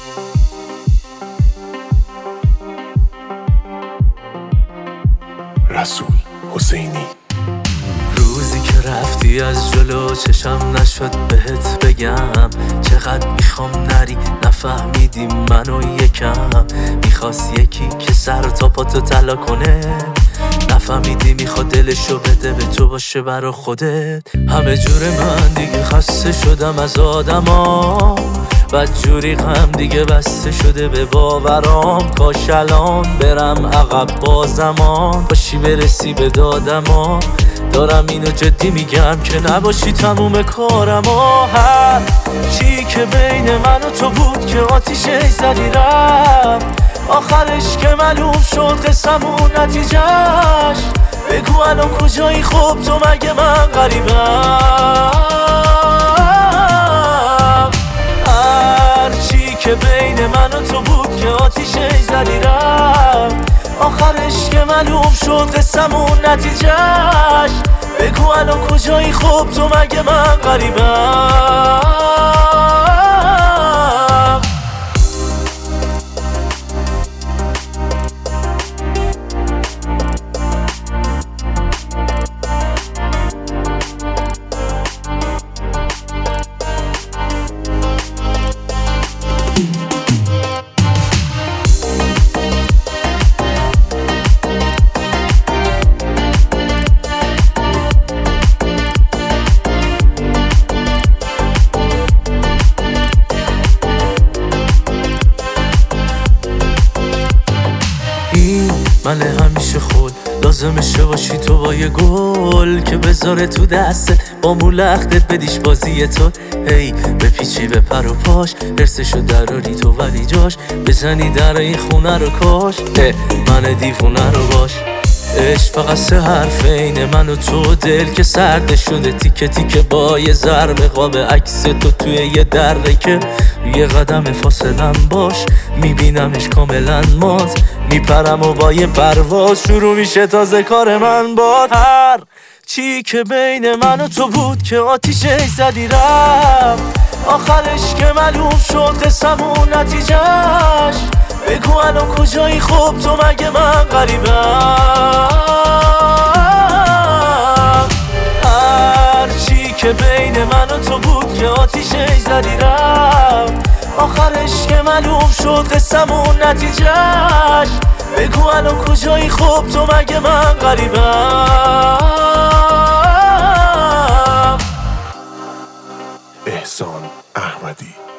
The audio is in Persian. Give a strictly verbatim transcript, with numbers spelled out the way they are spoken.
رسول حسینی. روزی که رفتی از جلو چشم نشد بهت بگم چقدر میخوام نری، نفهمیدی منو یکم. خواست یکی که سر تا پاتو طلا کنه، نفهمیدی میخواد دلشو بده به تو باشه برا خودت. همه جور من دیگه خسته شدم از آدما، بدجوری غم دیگه بسته شده به باورام. کاش الان برم عقب با زمان، باشی برسی به دادما. دارم اینو جدی میگم که نباشی تموم کارم. و هر چی که بین من و تو بود که آتیشه زدی رفت، آخرش که معلوم شد قسمون نتیجهش. بگو الان کجایی؟ خب تو مگه من غریبم؟ هر چی که بین من و تو بود که آتیشه زدی رفت، آخرش که معلوم شد قسمون نتیجهش. بگو الان کجایی؟ خب تو مگه من غریبم؟ من همیشه خود لازمشه باشی تو با یه گل که بذاره تو دستت، با مولختت بدیش بازی تو. هی بپیچی به پر و پاش، درسشو دراری تو ولی جاش بزنی در این خونه رو کاش. من دیوونه رو باش. عشق فقط سه حرف این من و تو، دل که سرد شده تیکه تیکه با یه ضربه قاب عکس تو توی یه دره که یه قدم فاصلم باش. میبینمش کاملا مات، میپرم و با یه پرواز شروع میشه تازه کار من باد. هر چی که بین من و تو بود که آتیشه زدی رفت، آخرش که معلوم شد قسمون نتیجهش. بگو الان کجایی؟ خب تو مگه من غریبم؟ هر چی که بین من و تو بود که آتیشه زدی رفت، آخرش که معلوم شد قسمون نتیجهش. بگو الان کجایی؟ خب تو مگه من غریبم؟ احسان احمدی.